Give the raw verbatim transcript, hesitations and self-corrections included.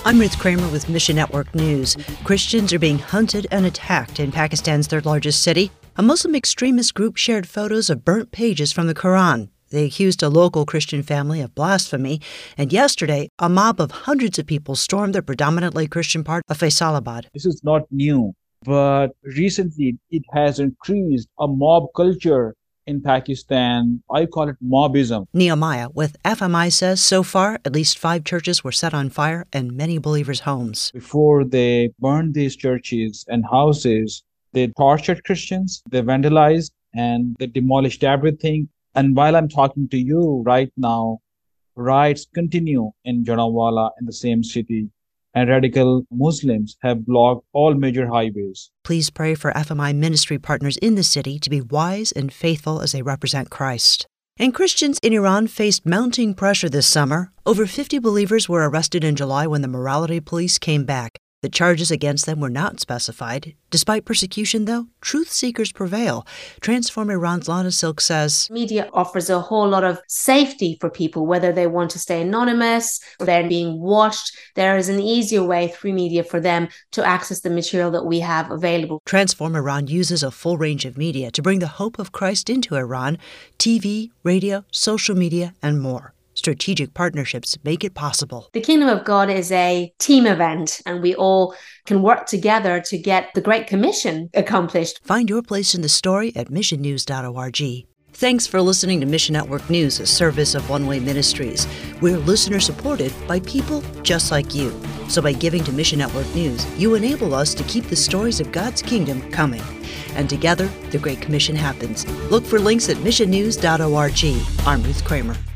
I'm Ruth Kramer with Mission Network News. Christians are being hunted and attacked in Pakistan's third largest city. A Muslim extremist group shared photos of burnt pages from the Quran. They accused a local Christian family of blasphemy. And yesterday, a mob of hundreds of people stormed the predominantly Christian part of Faisalabad. This is not new, but recently it has increased a mob culture in Pakistan. I call it mobism. Nehemiah with F M I says so far, at least five churches were set on fire and many believers' homes. Before they burned these churches and houses, they tortured Christians, they vandalized, and they demolished everything. And while I'm talking to you right now, riots continue in Jallianwala in the same city, and radical Muslims have blocked all major highways. Please pray for F M I ministry partners in the city to be wise and faithful as they represent Christ. And Christians in Iran faced mounting pressure this summer. Over fifty believers were arrested in July when the morality police came back. The charges against them were not specified. Despite persecution, though, truth seekers prevail. Transform Iran's Lana Silk says, media offers a whole lot of safety for people, whether they want to stay anonymous or they're being watched. There is an easier way through media for them to access the material that we have available. Transform Iran uses a full range of media to bring the hope of Christ into Iran: T V, radio, social media, and more. Strategic partnerships make it possible. The Kingdom of God is a team event, and we all can work together to get the Great Commission accomplished. Find your place in the story at mission news dot org. Thanks for listening to Mission Network News, a service of One Way Ministries. We're listener-supported by people just like you. So by giving to Mission Network News, you enable us to keep the stories of God's kingdom coming. And together, the Great Commission happens. Look for links at mission news dot org. I'm Ruth Kramer.